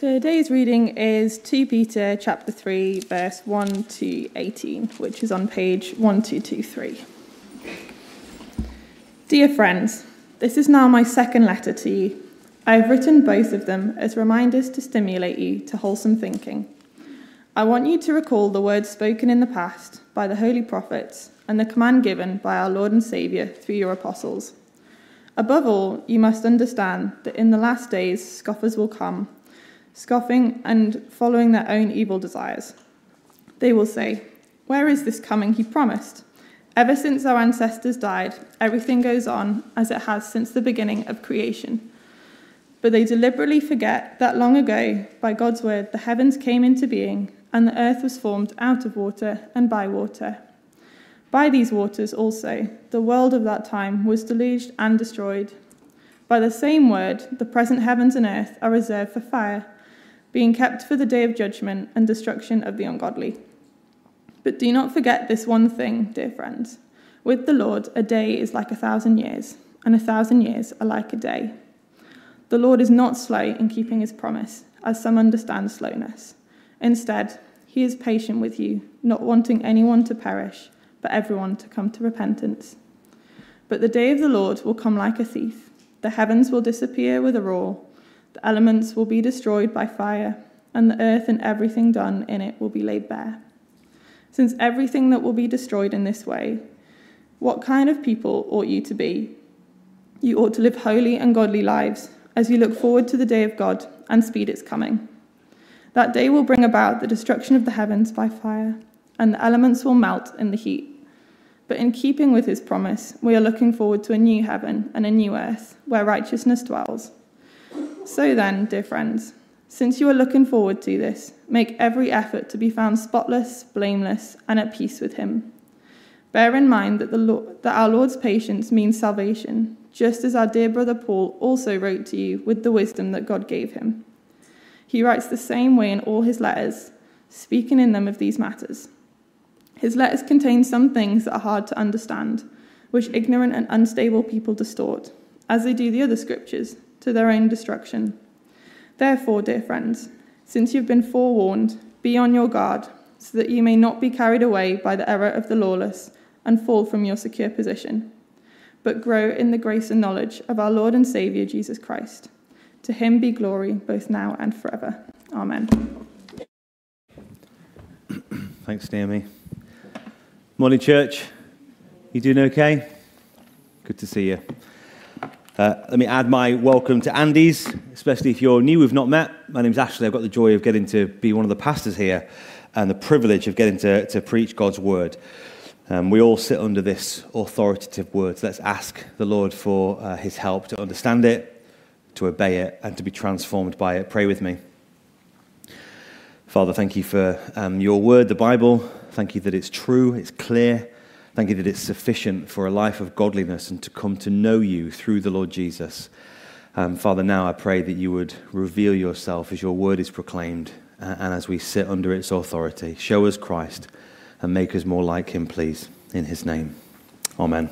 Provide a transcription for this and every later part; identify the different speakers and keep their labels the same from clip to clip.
Speaker 1: Today's reading is 2 Peter chapter 3, verse 1 to 18, which is on page 1223. Dear friends, this is now my second letter to you. I have written both of them as reminders to stimulate you to wholesome thinking. I want you to recall the words spoken in the past by the holy prophets and the command given by our Lord and Saviour through your apostles. Above all, you must understand that in the last days scoffers will come, scoffing and following their own evil desires. They will say, "Where is this coming he promised? Ever since our ancestors died, everything goes on as it has since the beginning of creation." But they deliberately forget that long ago, by God's word, the heavens came into being, and the earth was formed out of water and by water. By these waters also, the world of that time was deluged and destroyed. By the same word, the present heavens and earth are reserved for fire, being kept for the day of judgment and destruction of the ungodly. But do not forget this one thing, dear friends. With the Lord, a day is like 1,000 years, and 1,000 years are like a day. The Lord is not slow in keeping his promise, as some understand slowness. Instead, he is patient with you, not wanting anyone to perish, but everyone to come to repentance. But the day of the Lord will come like a thief. The heavens will disappear with a roar. The elements will be destroyed by fire, and the earth and everything done in it will be laid bare. Since everything that will be destroyed in this way, what kind of people ought you to be? You ought to live holy and godly lives as you look forward to the day of God and speed its coming. That day will bring about the destruction of the heavens by fire, and the elements will melt in the heat. But in keeping with his promise, we are looking forward to a new heaven and a new earth where righteousness dwells. So then, dear friends, since you are looking forward to this, make every effort to be found spotless, blameless, and at peace with him. Bear in mind that our Lord's patience means salvation, just as our dear brother Paul also wrote to you with the wisdom that God gave him. He writes the same way in all his letters, speaking in them of these matters. His letters contain some things that are hard to understand, which ignorant and unstable people distort, as they do the other scriptures, to their own destruction. Therefore, dear friends, since you've been forewarned, be on your guard, so that you may not be carried away by the error of the lawless and fall from your secure position, but grow in the grace and knowledge of our Lord and Saviour Jesus Christ. To him be glory both now and forever. Amen.
Speaker 2: Thanks, Naomi. Morning, church. You doing okay? Good to see you. Let me add my welcome to Andy's, especially if you're new, we've not met. My name's Ashley. I've got the joy of getting to be one of the pastors here and the privilege of getting to preach God's word. We all sit under this authoritative word. So let's ask the Lord for his help to understand it, to obey it, and to be transformed by it. Pray with me. Father, thank you for your word, the Bible. Thank you that it's true, it's clear. Thank you that it's sufficient for a life of godliness and to come to know you through the Lord Jesus. Father, now I pray that you would reveal yourself as your word is proclaimed and as we sit under its authority. Show us Christ and make us more like him, please, in his name. Amen.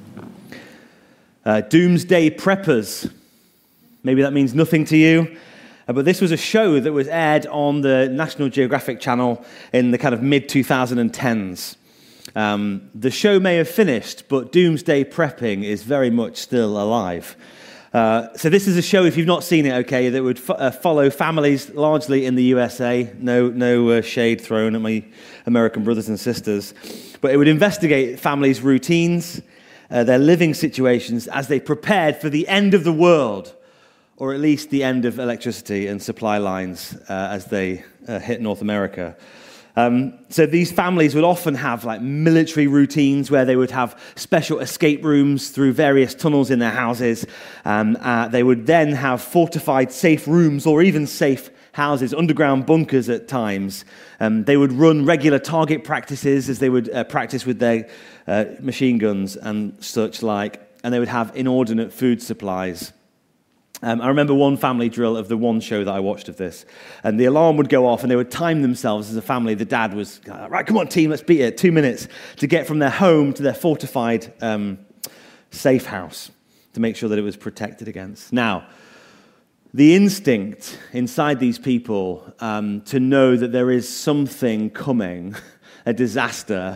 Speaker 2: Doomsday Preppers. Maybe that means nothing to you. But this was a show that was aired on the National Geographic Channel in the kind of mid-2010s. The show may have finished, but doomsday prepping is very much still alive. So this is a show, if you've not seen it, okay, that would follow families largely in the USA. No shade thrown at my American brothers and sisters. But it would investigate families' routines, their living situations as they prepared for the end of the world, or at least the end of electricity and supply lines as they hit North America. So these families would often have like military routines where they would have special escape rooms through various tunnels in their houses. They would then have fortified safe rooms or even safe houses, underground bunkers at times. They would run regular target practices as they would practice with their machine guns and such like. And they would have inordinate food supplies. I remember one family drill of the one show that I watched of this, and the alarm would go off and they would time themselves as a family. The dad was, right, come on team, let's beat it, 2 minutes to get from their home to their fortified safe house to make sure that it was protected against. Now, the instinct inside these people to know that there is something coming, a disaster,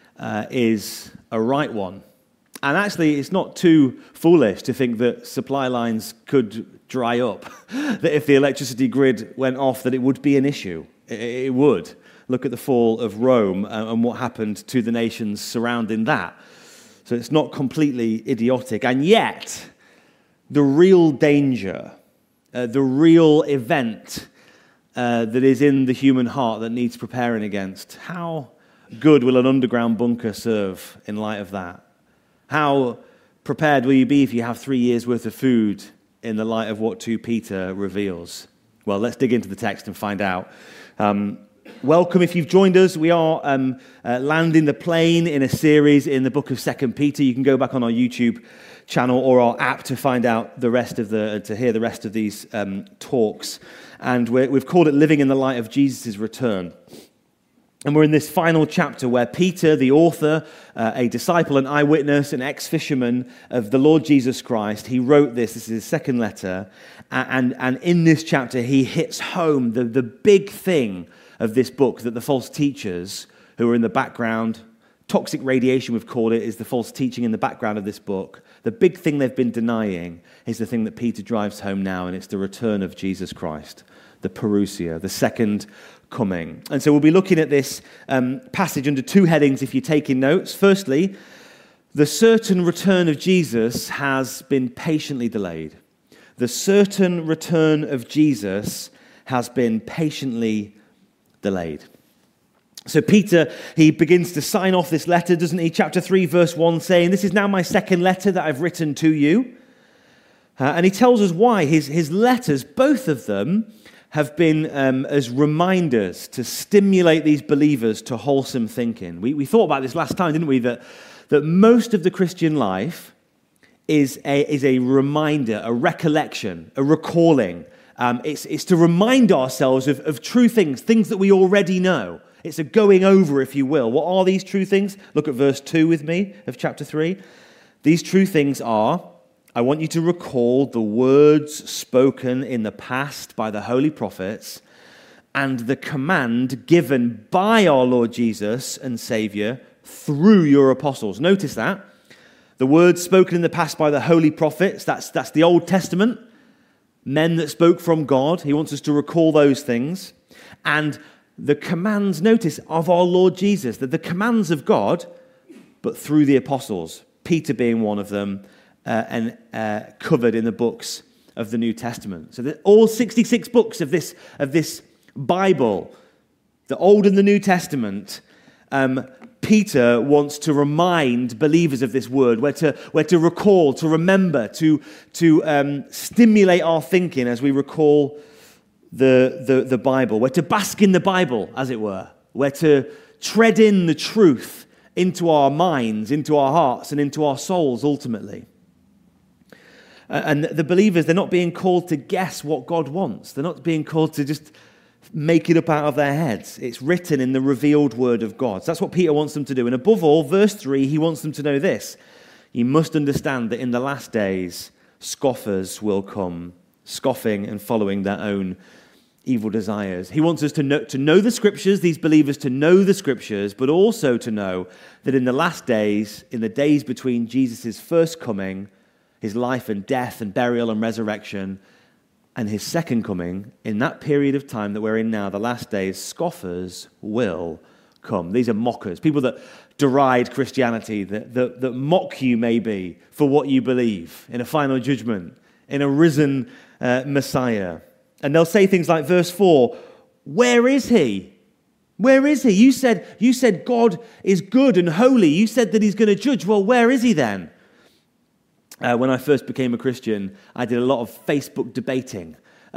Speaker 2: is a right one. And actually, it's not too foolish to think that supply lines could dry up, that if the electricity grid went off, that it would be an issue. It would. Look at the fall of Rome and what happened to the nations surrounding that. So it's not completely idiotic. And yet, the real danger, the real event that is in the human heart that needs preparing against, how good will an underground bunker serve in light of that? How prepared will you be if you have 3 years' worth of food in the light of what 2 Peter reveals? Well, let's dig into the text and find out. Welcome if you've joined us. We are landing the plane in a series in the book of 2 Peter. You can go back on our YouTube channel or our app to find out the rest of to hear the rest of these talks. And we've called it Living in the Light of Jesus' Return. And we're in this final chapter where Peter, the author, a disciple, an eyewitness, an ex-fisherman of the Lord Jesus Christ, he wrote this. This is his second letter. And in this chapter, he hits home the big thing of this book that the false teachers who are in the background, toxic radiation we've called it, is the false teaching in the background of this book. The big thing they've been denying is the thing that Peter drives home now, and it's the return of Jesus Christ, the parousia, the second coming. And so we'll be looking at this passage under 2 headings if you're taking notes. Firstly, the certain return of Jesus has been patiently delayed. The certain return of Jesus has been patiently delayed. So Peter, he begins to sign off this letter, doesn't he? Chapter 3, verse 1, saying, "This is now my second letter that I've written to you." And he tells us why. His letters, both of them, have been as reminders to stimulate these believers to wholesome thinking. We thought about this last time, didn't we? That most of the Christian life is a reminder, a recollection, a recalling. It's to remind ourselves of true things that we already know. It's a going over, if you will. What are these true things? Look at verse 2 with me of chapter 3. These true things are, I want you to recall the words spoken in the past by the holy prophets and the command given by our Lord Jesus and Savior through your apostles. Notice that. The words spoken in the past by the holy prophets, that's the Old Testament. Men that spoke from God. He wants us to recall those things. And the commands, notice, of our Lord Jesus, that the commands of God, but through the apostles, Peter being one of them, and covered in the books of the New Testament. So that all 66 books of this Bible, the Old and the New Testament, Peter wants to remind believers of this word, where to recall, to remember, to stimulate our thinking as we recall the Bible, where to bask in the Bible, as it were, where to tread in the truth into our minds, into our hearts, and into our souls ultimately. And the believers, they're not being called to guess what God wants. They're not being called to just make it up out of their heads. It's written in the revealed word of God. So that's what Peter wants them to do. And above all, verse 3, he wants them to know this. You must understand that in the last days, scoffers will come, scoffing and following their own evil desires. He wants us to know the Scriptures, these believers to know the Scriptures, but also to know that in the last days, in the days between Jesus' first coming, his life and death and burial and resurrection, and his second coming, in that period of time that we're in now, the last days, scoffers will come. These are mockers, people that deride Christianity, that mock you maybe for what you believe in a final judgment, in a risen Messiah. And they'll say things like verse 4, where is he? Where is he? You said God is good and holy. You said that he's going to judge. Well, where is he then? When I first became a Christian, I did a lot of Facebook debating.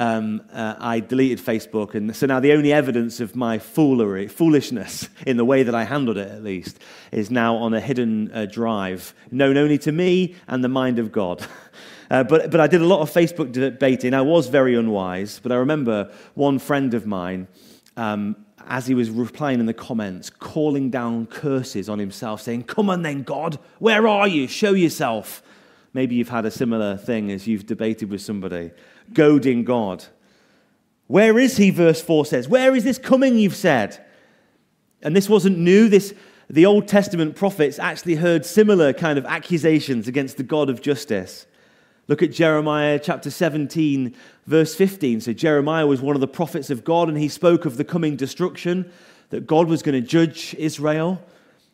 Speaker 2: I deleted Facebook, and so now the only evidence of my foolishness in the way that I handled it, at least, is now on a hidden drive, known only to me and the mind of God. But I did a lot of Facebook debating. I was very unwise, but I remember one friend of mine, as he was replying in the comments, calling down curses on himself, saying, "Come on then, God, where are you? Show yourself." Maybe you've had a similar thing as you've debated with somebody, goading God. Where is he, verse 4 says? Where is this coming, you've said? And this wasn't new. The Old Testament prophets actually heard similar kind of accusations against the God of justice. Look at Jeremiah chapter 17, verse 15. So Jeremiah was one of the prophets of God, and he spoke of the coming destruction, that God was going to judge Israel.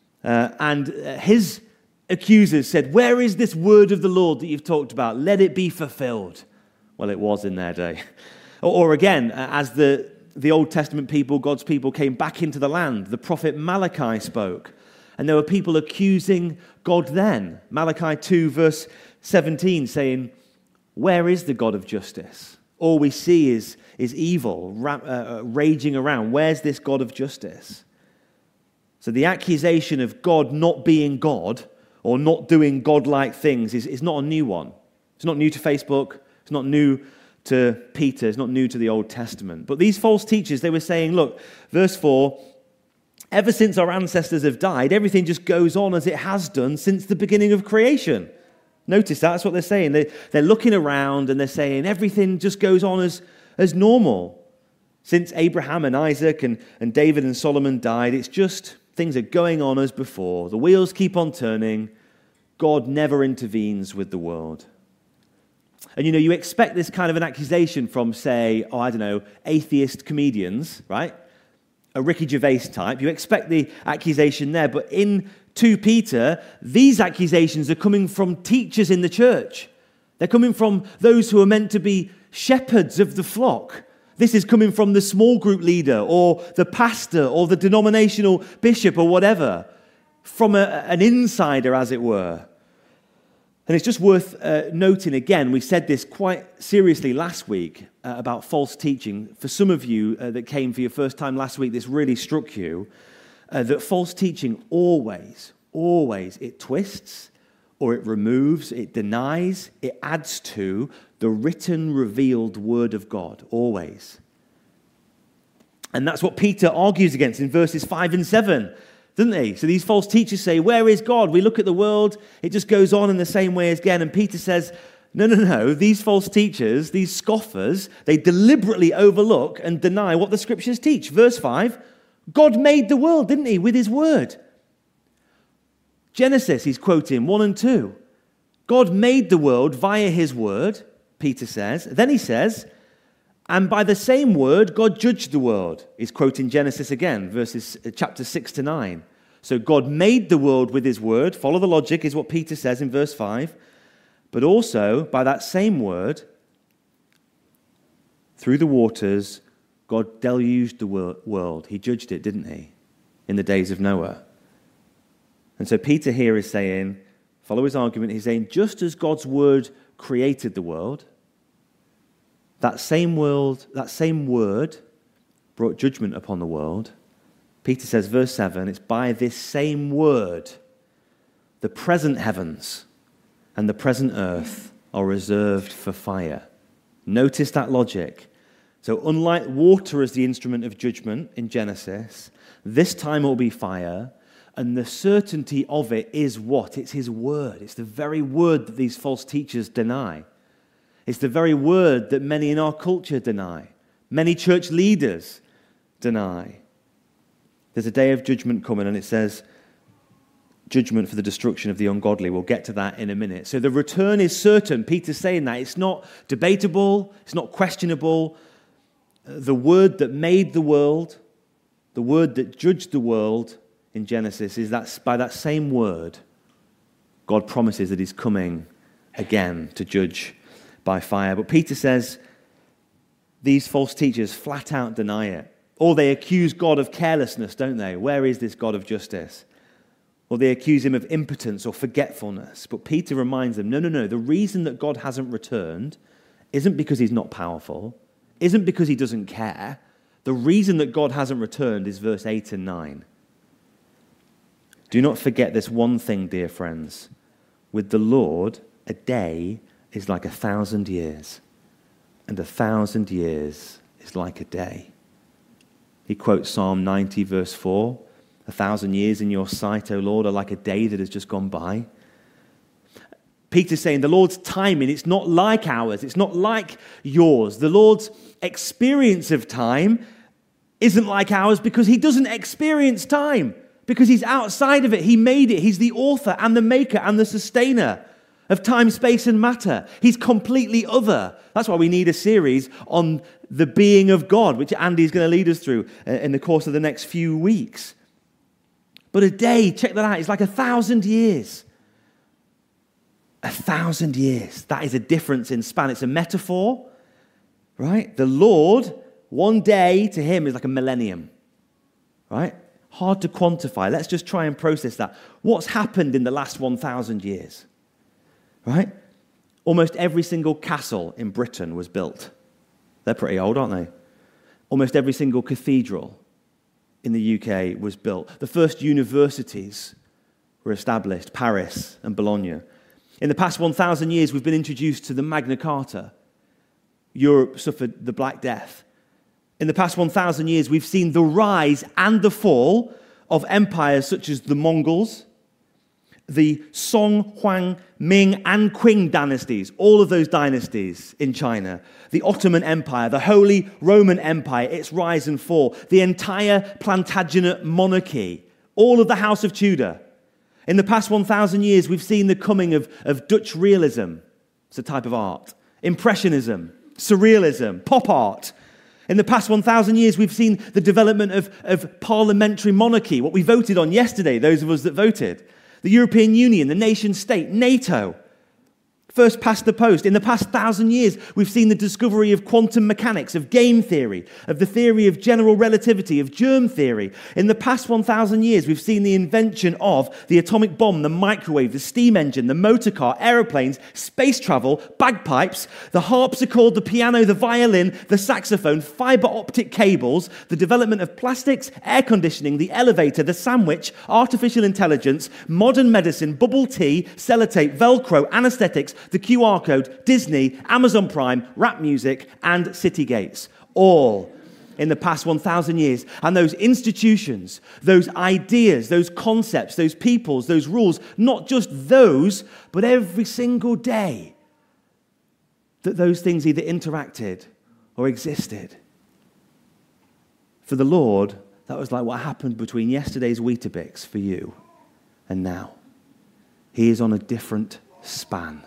Speaker 2: And his accusers said, where is this word of the Lord that you've talked about? Let it be fulfilled. Well, it was in their day. Or again, as the Old Testament people, God's people, came back into the land, the prophet Malachi spoke. And there were people accusing God then. Malachi 2, verse 17, saying, where is the God of justice? All we see is evil raging around. Where's this God of justice? So the accusation of God not being God or not doing God-like things is not a new one. It's not new to Facebook. It's not new to Peter. It's not new to the Old Testament. But these false teachers, they were saying, look, verse 4, ever since our ancestors have died, everything just goes on as it has done since the beginning of creation. Notice that's what they're saying. They're looking around and they're saying everything just goes on as normal. Since Abraham and Isaac and David and Solomon died, it's just things are going on as before. The wheels keep on turning. God never intervenes with the world. And you expect this kind of an accusation from, say, atheist comedians, right? A Ricky Gervais type. You expect the accusation there. But in 2 Peter, these accusations are coming from teachers in the church. They're coming from those who are meant to be shepherds of the flock. This is coming from the small group leader or the pastor or the denominational bishop or whatever. From an insider, as it were. And it's just worth noting again, we said this quite seriously last week about false teaching. For some of you that came for your first time last week, this really struck you, that false teaching always, it twists or it removes, it denies, it adds to the written, revealed word of God, always. And that's what Peter argues against in verses 5 and 7. Doesn't he? So these false teachers say, where is God? We look at the world, it just goes on in the same way as again. And Peter says, no. These false teachers, these scoffers, they deliberately overlook and deny what the scriptures teach. Verse 5, God made the world, didn't he, with his word. Genesis, he's quoting 1 and 2. God made the world via his word, Peter says. Then he says, and by the same word, God judged the world. He's quoting Genesis again, chapter 6 to 9. So God made the world with his word. Follow the logic is what Peter says in verse 5. But also, by that same word, through the waters, God deluged the world. He judged it, didn't he? In the days of Noah. And so Peter here is saying, follow his argument, he's saying, just as God's word created the world, that same word brought judgment upon the world. Peter says, verse 7, it's by this same word, the present heavens and the present earth are reserved for fire. Notice that logic. So unlike water as the instrument of judgment in Genesis, this time it will be fire, and the certainty of it is what? It's his word. It's the very word that these false teachers deny. It's the very word that many in our culture deny. Many church leaders deny. There's a day of judgment coming, and it says, judgment for the destruction of the ungodly. We'll get to that in a minute. So the return is certain. Peter's saying that. It's not debatable. It's not questionable. The word that made the world, the word that judged the world in Genesis, is that by that same word, God promises that he's coming again to judge by fire. But Peter says these false teachers flat out deny it. Or they accuse God of carelessness, don't they? Where is this God of justice? Or they accuse him of impotence or forgetfulness. But Peter reminds them, no. The reason that God hasn't returned isn't because he's not powerful, isn't because he doesn't care. The reason that God hasn't returned is verse 8 and 9. Do not forget this one thing, dear friends. With the Lord, a day is like 1,000 years, and 1,000 years is like a day. He quotes Psalm 90, verse 4. 1,000 years in your sight, O Lord, are like a day that has just gone by. Peter's saying the Lord's timing, it's not like ours. It's not like yours. The Lord's experience of time isn't like ours because he doesn't experience time, because he's outside of it. He made it. He's the author and the maker and the sustainer of time, space, and matter. He's completely other. That's why we need a series on the being of God, which Andy's going to lead us through in the course of the next few weeks. But a day, check that out, it's like 1,000 years. 1,000 years. That is a difference in span. It's a metaphor, right? The Lord, one day to him is like a millennium, right? Hard to quantify. Let's just try and process that. What's happened in the last 1,000 years, right? Almost every single castle in Britain was built. They're pretty old, aren't they? Almost every single cathedral in the UK was built. The first universities were established, Paris and Bologna. In the past 1,000 years, we've been introduced to the Magna Carta. Europe suffered the Black Death. In the past 1,000 years, we've seen the rise and the fall of empires such as the Mongols, the Song, Huang, Ming, and Qing dynasties, all of those dynasties in China, the Ottoman Empire, the Holy Roman Empire, its rise and fall, the entire Plantagenet monarchy, all of the House of Tudor. In the past 1,000 years, we've seen the coming of Dutch realism. It's a type of art. Impressionism, surrealism, pop art. In the past 1,000 years, we've seen the development of parliamentary monarchy, what we voted on yesterday, those of us that voted. The European Union, the nation state, NATO. First past the post. In the past 1,000 years, we've seen the discovery of quantum mechanics, of game theory, of the theory of general relativity, of germ theory. In the past 1,000 years, we've seen the invention of the atomic bomb, the microwave, the steam engine, the motor car, aeroplanes, space travel, bagpipes, the harpsichord, the piano, the violin, the saxophone, fiber optic cables, the development of plastics, air conditioning, the elevator, the sandwich, artificial intelligence, modern medicine, bubble tea, sellotape, Velcro, anesthetics, the QR code, Disney, Amazon Prime, rap music, and city gates. All in the past 1,000 years. And those institutions, those ideas, those concepts, those peoples, those rules, not just those, but every single day that those things either interacted or existed. For the Lord, that was like what happened between yesterday's Weetabix for you and now. He is on a different span.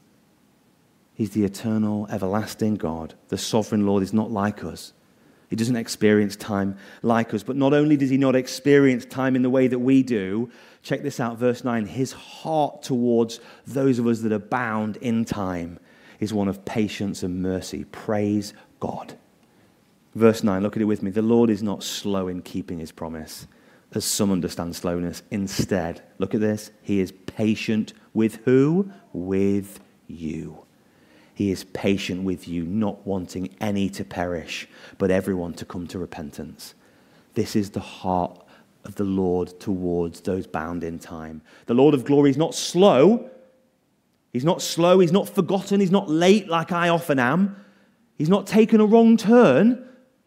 Speaker 2: He's the eternal, everlasting God. The sovereign Lord is not like us. He doesn't experience time like us. But not only does he not experience time in the way that we do, check this out, verse 9, his heart towards those of us that are bound in time is one of patience and mercy. Praise God. Verse 9, look at it with me. The Lord is not slow in keeping his promise, as some understand slowness. Instead, look at this. He is patient with who? With you. He is patient with you, not wanting any to perish, but everyone to come to repentance. This is the heart of the Lord towards those bound in time. The Lord of glory is not slow. He's not slow. He's not forgotten. He's not late like I often am. He's not taken a wrong turn.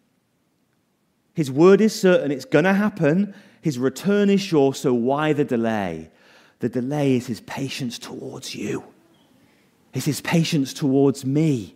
Speaker 2: His word is certain. It's going to happen. His return is sure. So why the delay? The delay is his patience towards you. It's his patience towards me.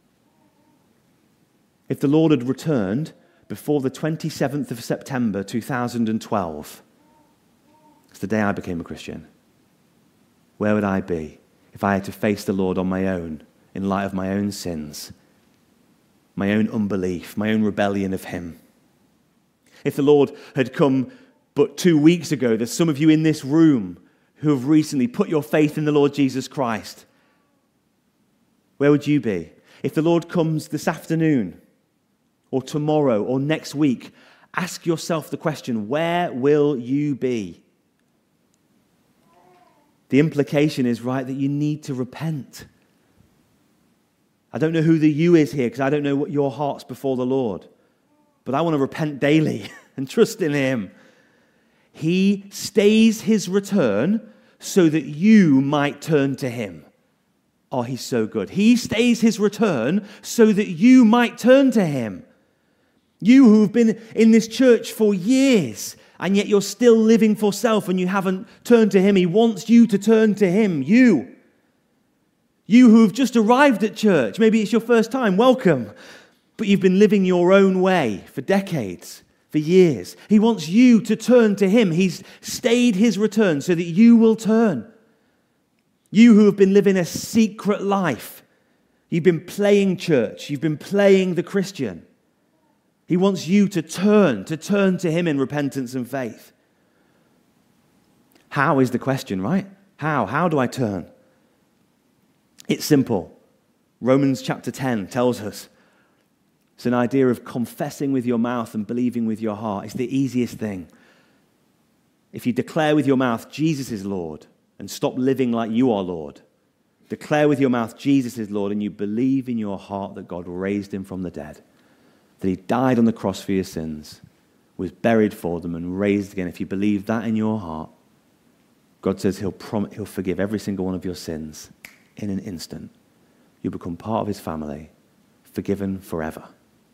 Speaker 2: If the Lord had returned before the 27th of September 2012, it's the day I became a Christian, where would I be if I had to face the Lord on my own in light of my own sins, my own unbelief, my own rebellion of him? If the Lord had come but 2 weeks ago, there's some of you in this room who have recently put your faith in the Lord Jesus Christ. Where would you be? If the Lord comes this afternoon or tomorrow or next week, ask yourself the question, where will you be? The implication is, right, that you need to repent. I don't know who the you is here because I don't know what your heart's before the Lord. But I want to repent daily and trust in him. He stays his return so that you might turn to him. Oh, he's so good. He stays his return so that you might turn to him. You who have been in this church for years, and yet you're still living for self and you haven't turned to him. He wants you to turn to him. You. You who have just arrived at church, maybe it's your first time, welcome. But you've been living your own way for decades, for years. He wants you to turn to him. He's stayed his return so that you will turn. You who have been living a secret life, you've been playing church, you've been playing the Christian. He wants you to turn to him in repentance and faith. How is the question, right? How do I turn? It's simple. Romans chapter 10 tells us it's an idea of confessing with your mouth and believing with your heart. It's the easiest thing. If you declare with your mouth Jesus is Lord and stop living like you are Lord, declare with your mouth Jesus is Lord and you believe in your heart that God raised him from the dead, that he died on the cross for your sins, was buried for them and raised again. If you believe that in your heart, God says he'll forgive every single one of your sins in an instant. You'll become part of his family, forgiven forever.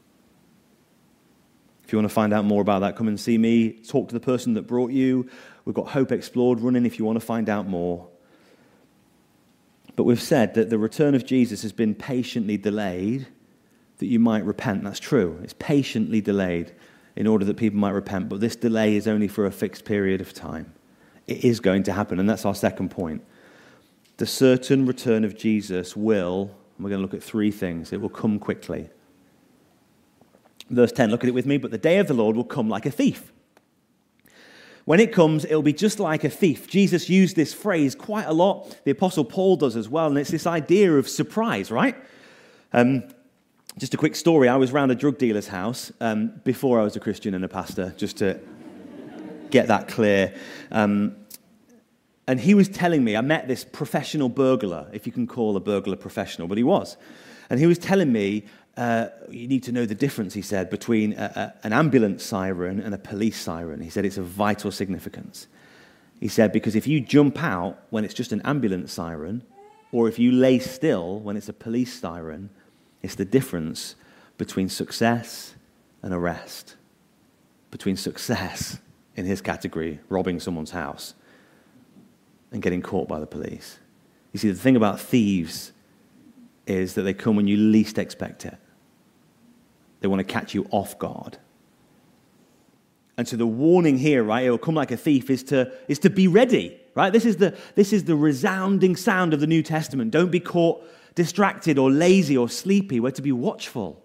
Speaker 2: If you want to find out more about that, come and see me. Talk to the person that brought you. We've got Hope Explored running if you want to find out more. But we've said that the return of Jesus has been patiently delayed that you might repent. That's true. It's patiently delayed in order that people might repent. But this delay is only for a fixed period of time. It is going to happen, and that's our second point. The certain return of Jesus will, and we're going to look at three things. It will come quickly. Verse 10, look at it with me. But the day of the Lord will come like a thief. When it comes, it'll be just like a thief. Jesus used this phrase quite a lot. The Apostle Paul does as well, and it's this idea of surprise, right? Just a quick story. I was round a drug dealer's house before I was a Christian and a pastor, just to get that clear. And he was telling me, I met this professional burglar, if you can call a burglar professional, but he was. And he was telling me, you need to know the difference, he said, between an ambulance siren and a police siren. He said it's of vital significance. He said, because if you jump out when it's just an ambulance siren, or if you lay still when it's a police siren, it's the difference between success and arrest. Between success, in his category, robbing someone's house, and getting caught by the police. You see, the thing about thieves is that they come when you least expect it. They want to catch you off guard. And so the warning here, right, it will come like a thief, is to be ready, right? This is the resounding sound of the New Testament. Don't be caught distracted or lazy or sleepy. We're to be watchful.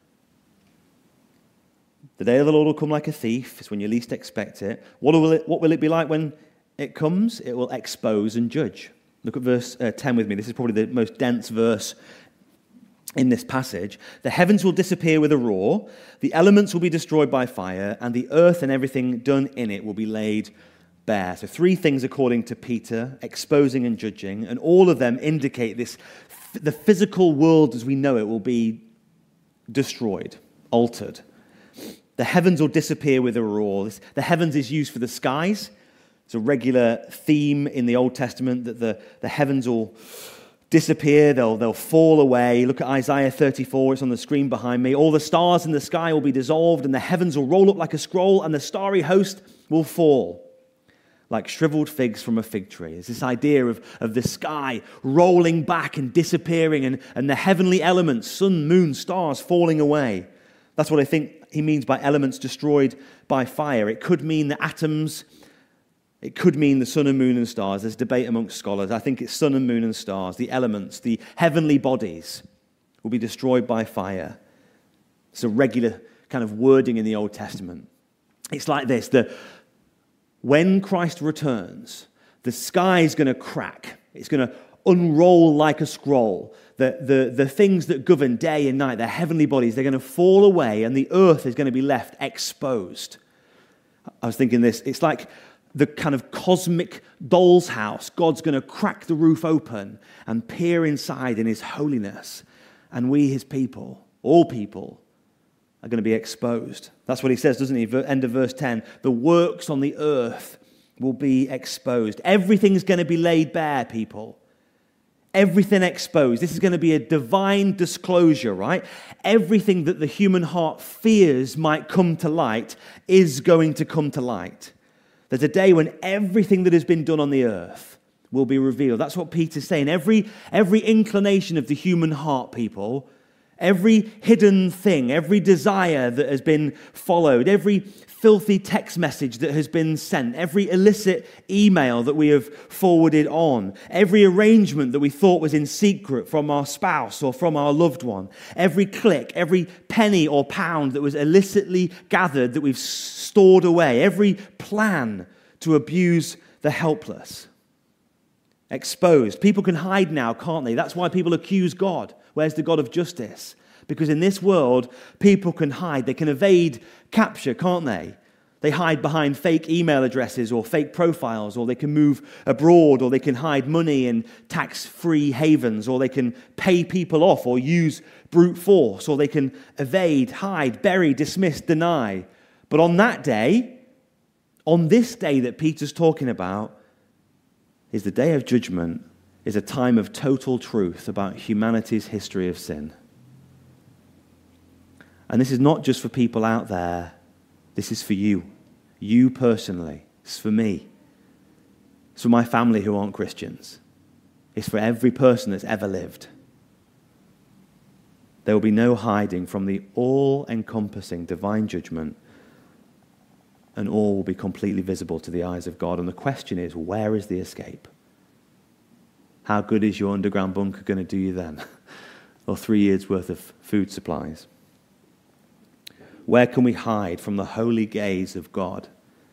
Speaker 2: The day of the Lord will come like a thief. It's when you least expect it. What will it be like when it comes? It will expose and judge. Look at verse 10 with me. This is probably the most dense verse in this passage. The heavens will disappear with a roar, the elements will be destroyed by fire, and the earth and everything done in it will be laid bare. So three things according to Peter, exposing and judging, and all of them indicate the physical world as we know it will be destroyed, altered. The heavens will disappear with a roar. The heavens is used for the skies. It's a regular theme in the Old Testament that the heavens will disappear, they'll fall away. Look at Isaiah 34, it's on the screen behind me. All the stars in the sky will be dissolved, and the heavens will roll up like a scroll, and the starry host will fall like shriveled figs from a fig tree. It's this idea of the sky rolling back and disappearing, and the heavenly elements, sun, moon, stars, falling away. That's what I think he means by elements destroyed by fire. It could mean the atoms. It could mean the sun and moon and stars. There's debate amongst scholars. I think it's sun and moon and stars, the elements, the heavenly bodies will be destroyed by fire. It's a regular kind of wording in the Old Testament. It's like this, when Christ returns, the sky is going to crack. It's going to unroll like a scroll. The things that govern day and night, the heavenly bodies, they're going to fall away, and the earth is going to be left exposed. I was thinking this, it's like the kind of cosmic doll's house. God's going to crack the roof open and peer inside in his holiness. And we, his people, all people, are going to be exposed. That's what he says, doesn't he? End of verse 10. The works on the earth will be exposed. Everything's going to be laid bare, people. Everything exposed. This is going to be a divine disclosure, right? Everything that the human heart fears might come to light is going to come to light. There's a day when everything that has been done on the earth will be revealed. That's what Peter's saying. Every inclination of the human heart, people, every hidden thing, every desire that has been followed, every filthy text message that has been sent, every illicit email that we have forwarded on, every arrangement that we thought was in secret from our spouse or from our loved one, every click, every penny or pound that was illicitly gathered that we've stored away, every plan to abuse the helpless. Exposed. People can hide now, can't they? That's why people accuse God. Where's the God of justice? Because in this world, people can hide. They can evade capture, can't they? They hide behind fake email addresses or fake profiles, or they can move abroad, or they can hide money in tax-free havens, or they can pay people off or use brute force, or they can evade, hide, bury, dismiss, deny. But on that day, on this day that Peter's talking about, is the day of judgment, is a time of total truth about humanity's history of sin. And this is not just for people out there. This is for you. You personally. It's for me. It's for my family who aren't Christians. It's for every person that's ever lived. There will be no hiding from the all-encompassing divine judgment, and all will be completely visible to the eyes of God. And the question is, where is the escape? How good is your underground bunker going to do you then? Or 3 years' worth of food supplies? Where can we hide from the holy gaze of God?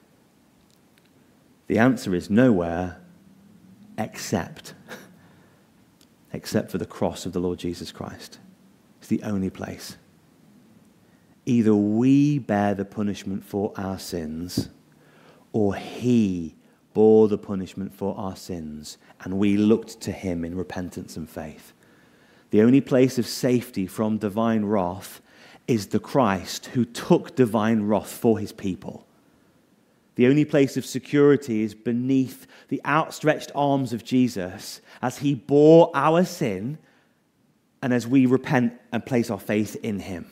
Speaker 2: The answer is nowhere except for the cross of the Lord Jesus Christ. It's the only place. Either we bear the punishment for our sins, or he bore the punishment for our sins, and we looked to him in repentance and faith. The only place of safety from divine wrath is the Christ who took divine wrath for his people. The only place of security is beneath the outstretched arms of Jesus as he bore our sin and as we repent and place our faith in him.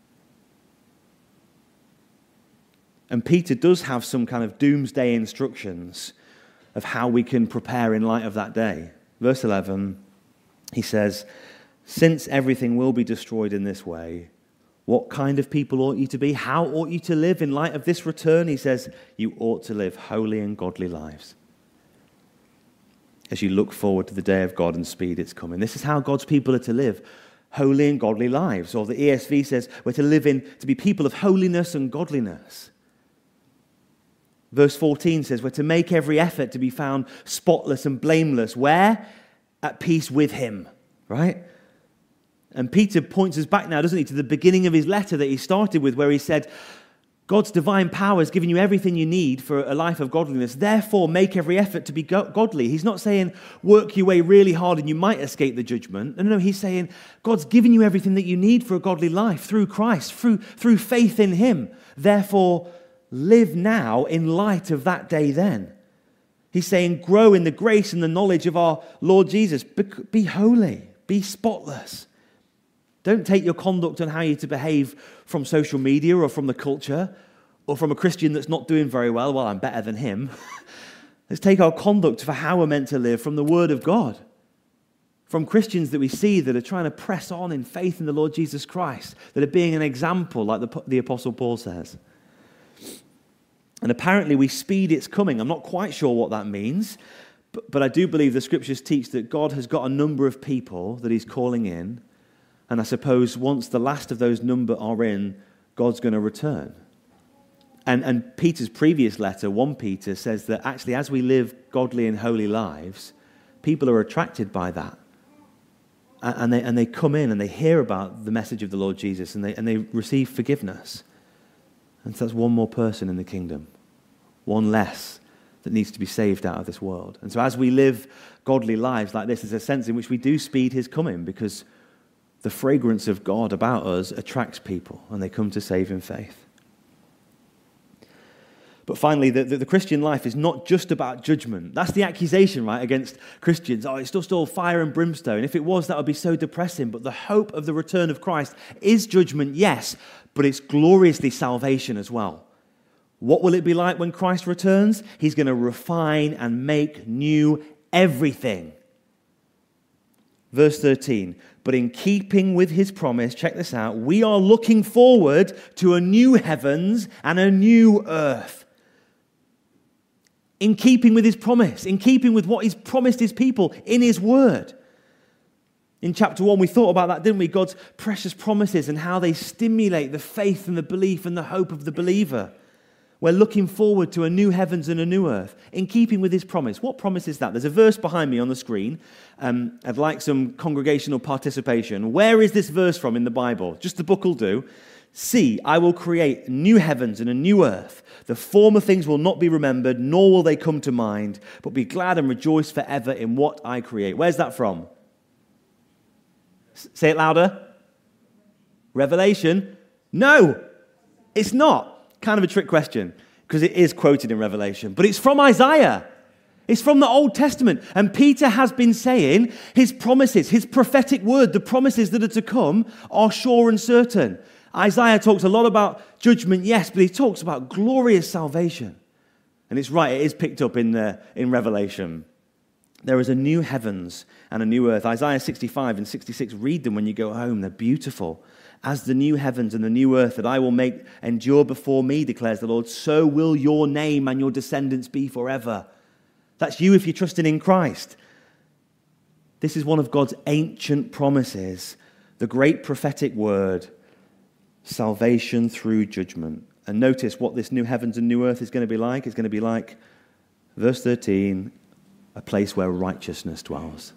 Speaker 2: And Peter does have some kind of doomsday instructions of how we can prepare in light of that day. Verse 11, he says, "Since everything will be destroyed in this way, what kind of people ought you to be? How ought you to live in light of this return?" He says, "You ought to live holy and godly lives as you look forward to the day of God and speed its coming." This is how God's people are to live, holy and godly lives. Or the ESV says we're to be people of holiness and godliness. Verse 14 says we're to make every effort to be found spotless and blameless. Where? At peace with him, right? And Peter points us back now, doesn't he, to the beginning of his letter that he started with, where he said, God's divine power has given you everything you need for a life of godliness. Therefore, make every effort to be godly. He's not saying work your way really hard and you might escape the judgment. No, he's saying God's given you everything that you need for a godly life through Christ, through faith in him. Therefore, live now in light of that day then. He's saying grow in the grace and the knowledge of our Lord Jesus. Be holy. Be spotless. Don't take your conduct on how you're to behave from social media or from the culture or from a Christian that's not doing very well. Well, I'm better than him. Let's take our conduct for how we're meant to live from the Word of God. From Christians that we see that are trying to press on in faith in the Lord Jesus Christ, that are being an example, like the Apostle Paul says. And apparently we speed its coming. I'm not quite sure what that means, but I do believe the Scriptures teach that God has got a number of people that he's calling in. And I suppose once the last of those number are in, God's going to return. And Peter's previous letter, 1 Peter, says that actually as we live godly and holy lives, people are attracted by that. And they come in and they hear about the message of the Lord Jesus and they receive forgiveness. And so that's one more person in the kingdom. One less that needs to be saved out of this world. And so as we live godly lives like this, there's a sense in which we do speed his coming because the fragrance of God about us attracts people and they come to saving faith. But finally, the Christian life is not just about judgment. That's the accusation, right, against Christians. Oh, it's just all fire and brimstone. If it was, that would be so depressing. But the hope of the return of Christ is judgment, yes, but it's gloriously salvation as well. What will it be like when Christ returns? He's going to refine and make new everything. Verse 13, but in keeping with his promise, check this out, we are looking forward to a new heavens and a new earth. In keeping with his promise, in keeping with what he's promised his people in his word. In chapter 1, we thought about that, didn't we? God's precious promises and how they stimulate the faith and the belief and the hope of the believer. We're looking forward to a new heavens and a new earth, in keeping with his promise. What promise is that? There's a verse behind me on the screen. I'd like some congregational participation. Where is this verse from in the Bible? Just the book will do. See, I will create new heavens and a new earth. The former things will not be remembered, nor will they come to mind, but be glad and rejoice forever in what I create. Where's that from? Say it louder. Revelation? No, it's not. Kind of a trick question, because it is quoted in Revelation, but it's from Isaiah. It's from the Old Testament, and Peter has been saying his promises, his prophetic word, the promises that are to come are sure and certain. Isaiah talks a lot about judgment, yes, but he talks about glorious salvation. And it's right, it is picked up in Revelation. There is a new heavens and a new earth. Isaiah 65 and 66, read them when you go home. They're beautiful. As the new heavens and the new earth that I will make endure before me, declares the Lord, so will your name and your descendants be forever. That's you if you're trusting in Christ. This is one of God's ancient promises, the great prophetic word, salvation through judgment. And notice what this new heavens and new earth is going to be like. It's going to be like, verse 13, a place where righteousness dwells.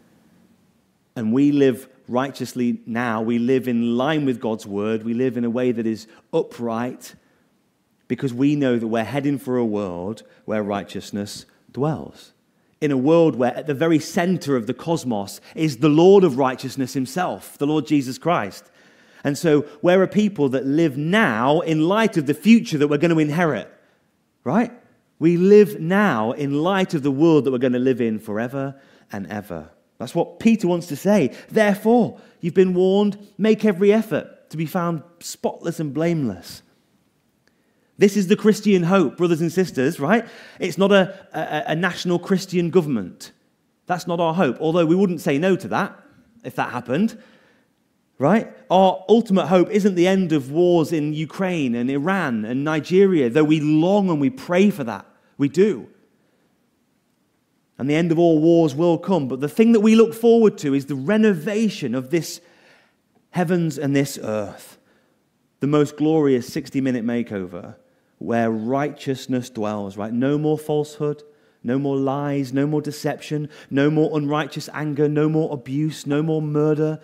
Speaker 2: And we live righteously now. We live in line with God's word. We live in a way that is upright because we know that we're heading for a world where righteousness dwells. In a world where at the very center of the cosmos is the Lord of righteousness himself, the Lord Jesus Christ. And so we're a people that live now in light of the future that we're going to inherit, right? We live now in light of the world that we're going to live in forever and ever. That's what Peter wants to say. Therefore, you've been warned, make every effort to be found spotless and blameless. This is the Christian hope, brothers and sisters, right? It's not a national Christian government. That's not our hope, although we wouldn't say no to that if that happened, right? Our ultimate hope isn't the end of wars in Ukraine and Iran and Nigeria, though we long and we pray for that. We do. And the end of all wars will come. But the thing that we look forward to is the renovation of this heavens and this earth. The most glorious 60-minute makeover where righteousness dwells, right? No more falsehood, no more lies, no more deception, no more unrighteous anger, no more abuse, no more murder.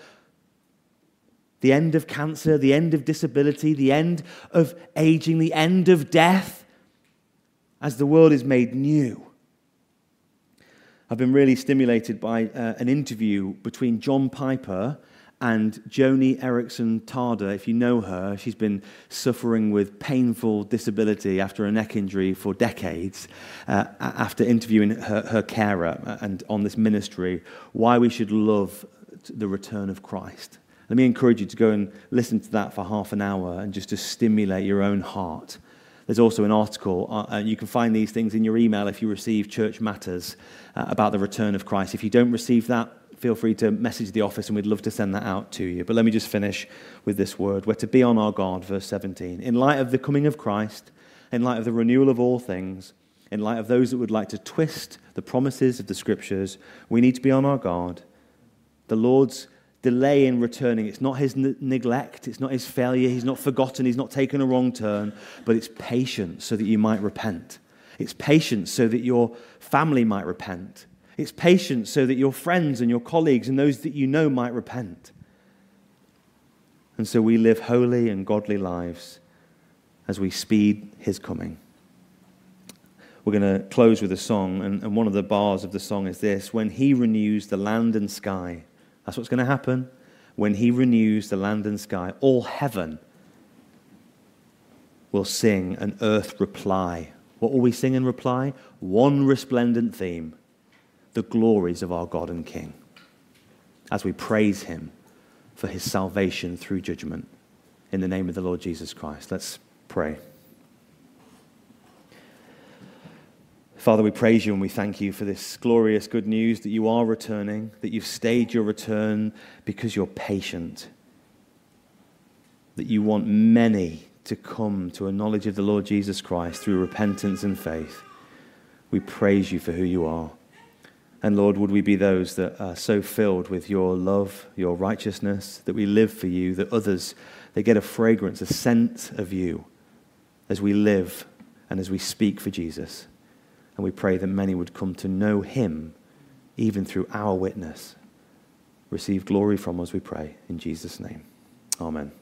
Speaker 2: The end of cancer, the end of disability, the end of aging, the end of death as the world is made new. I've been really stimulated by an interview between John Piper and Joni Eareckson Tada. If you know her, she's been suffering with painful disability after a neck injury for decades, after interviewing her carer and on this ministry, why we should love the return of Christ. Let me encourage you to go and listen to that for half an hour and just to stimulate your own heart. There's also an article, you can find these things in your email if you receive Church Matters about the return of Christ. If you don't receive that, feel free to message the office and we'd love to send that out to you. But let me just finish with this word. We're to be on our guard, verse 17. In light of the coming of Christ, in light of the renewal of all things, in light of those that would like to twist the promises of the Scriptures, we need to be on our guard. The Lord's delay in returning, it's not his neglect, it's not his failure, he's not forgotten, he's not taken a wrong turn, but it's patience so that you might repent. It's patience so that your family might repent. It's patience so that your friends and your colleagues and those that you know might repent. And so we live holy and godly lives as we speed his coming. We're going to close with a song, and one of the bars of the song is this: when he renews the land and sky. That's what's going to happen when he renews the land and sky. All heaven will sing and earth reply. What will we sing and reply? One resplendent theme: the glories of our God and King, as we praise him for his salvation through judgment. In the name of the Lord Jesus Christ, let's pray. Father, we praise you and we thank you for this glorious good news that you are returning, that you've stayed your return because you're patient, that you want many to come to a knowledge of the Lord Jesus Christ through repentance and faith. We praise you for who you are. And Lord, would we be those that are so filled with your love, your righteousness, that we live for you, that others, they get a fragrance, a scent of you as we live and as we speak for Jesus. And we pray that many would come to know him even through our witness. Receive glory from us, we pray, in Jesus' name. Amen.